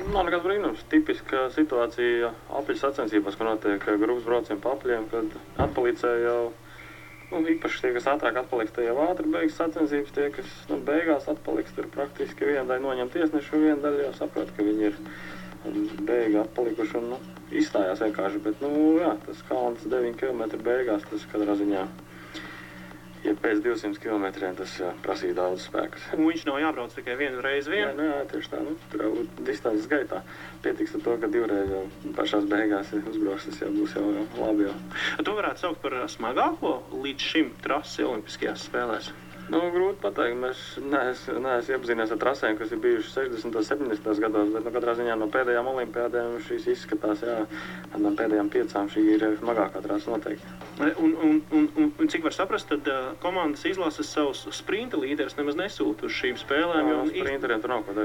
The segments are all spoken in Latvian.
Nav nekas brīnums. Tipiska situācija apaļu sacensībās, ka notiek grupas braucieni pa apļiem, kad atpalicēja jau, īpaši tie, kas ātrāk atpaliks, tie jau ātri beigas sacensības, tie, kas beigās atpaliks, tur praktiski viena daļa noņem tiesneši, un viena daļa jau saprot, ka viņi ir beigi atpalikuši un izstājās vienkārši, bet, jā, tas kalns 9 km beigās, tas katrā ziņā. Ja pēc 200 kilometriem tas prasīja daudz spēkus. Un viņš nav jābrauc tikai vienu reizi vien? Jā, tieši tā. Tur jau distances gaitā. Pietiks ar to, ka divreiz jau pašās beigās uzbrauks, tas jau būs jau labi jau. To varētu saukt par smagāko līdz šim trasi Olimpiskajās spēlēs? Grūti pateikt. Mēs neesam iepazinies ar trasēm, kas ir bijušas 60. un 70. gados, bet katrā ziņā no pēdējām olimpiādēm šīs izskatās, no pēdējām 5 šī ir smagākā trasa noteikti. Un cik var saprast, tad komandas izlases savus sprinta līderus nemaz nesūta uz šīm spēlēm? Sprinteriem tur nav ko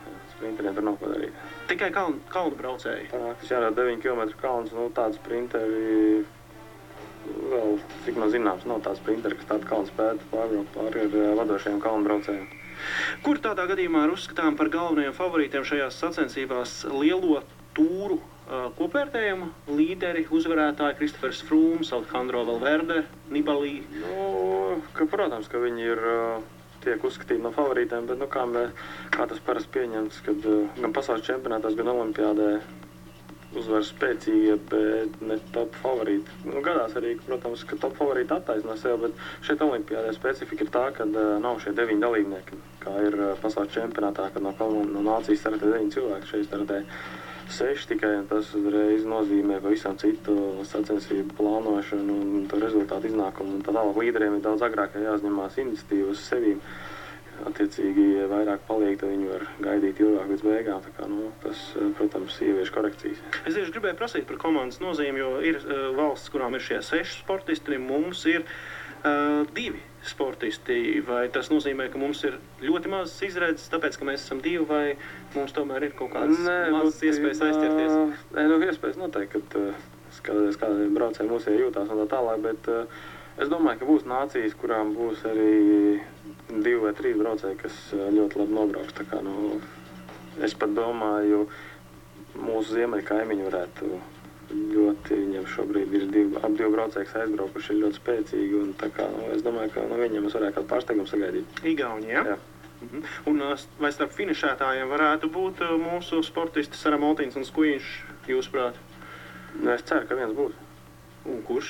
darīt. Tikai kalnu braucēji? Tas jārāda 9 km kalns, tādi sprinteri vēl, cik man zināms, nav tāds sprinteri, kas tādu kalnu spētu pārbraukt pāri ar vadošajiem kalnu braucējiem. Kur tādā gadījumā ir uzskatām par galvenajiem favorītiem šajās sacensībās lielo tūru kopvērtējumu līderi, uzvarētāji Kristofers Frūms, Alejandro Valverde, Nibali? Protams, ka viņi ir tiek uzskatīti no favorītiem, bet kā tas parasti pieņemts, kad gan pasaules čempionātās, gan olimpiādē uzvar spēcīgie, bet ne top favorīti. Gadās arī, protams, ka top favorīti attaisno sev, bet šeit olimpiādē specifika ir tā, ka nav šie 9 dalībnieki, kā ir pasaules čempionātā, kad no nācijas startē 9 cilvēki, šeit startē 6 tikai, un tas uzreiz nozīmē pavisam citu sacensību plānošanu un to rezultātu iznākumu. Un tā tālāk līderiem ir daudz agrāk jāuzņemās iniciatīvu uz sevīm. Attiecīgi, ja vairāk paliek, tad viņi var gaidīt ilgāk līdz beigām. Tā kā, tas, protams, ievieš korekcijas. Es tieši gribēju prasīt par komandas nozīmi, jo ir valsts, kurām ir šie 6 sportisti, mums ir 2 sportisti. Vai tas nozīmē, ka mums ir ļoti mazas izredzes, tāpēc, ka mēs esam 2, vai mums tomēr ir kaut kādas mazas iespējas aizķerties? Iespējas noteikti, kad skatoties, kādā braucēji mūs jūtās un tā tālāk, bet es domāju, ka būs nācijas, kurām būs arī 2 vai 3 braucēji, kas ļoti labi nobrauks. Tā kā, es pat domāju, mūsu ziemeļu kaimiņi varētu ļoti, viņiem šobrīd ir 2 braucēji, kas aizbraukuši, ir ļoti spēcīgi, un tā kā, es domāju, ka no viņiem mēs varētu kādu pārsteigumu sagaidīt. Igauni, ja? Jā. Un vai starp finišētājiem varētu būt mūsu sportisti Sara Moltīns un Skujiņš, jūsuprāt? Es ceru, ka viens būs. Un kurš?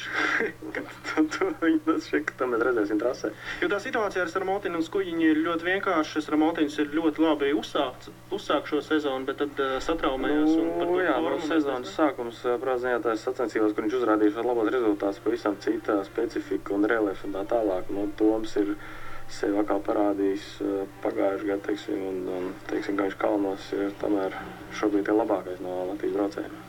To mēs redzēsim trasē. Jo tā situācija ar Sara Moltīnu un Skujiņu ir ļoti vienkārša. Sara Moltīns ir ļoti labi uzsāk šo sezonu, bet tad satraumējās. Sezonas sākums, prātziņā tās sacensībās, kur viņš uzrādījuši labos rezultātus, pavisam cita specifika un reliefs un tā tālāk. Toms ir sevi atkal parādījis pagājuši gadu, un ka viņš kalnos ir tomēr šobrīd ir labākais no Latvijas braucējiem.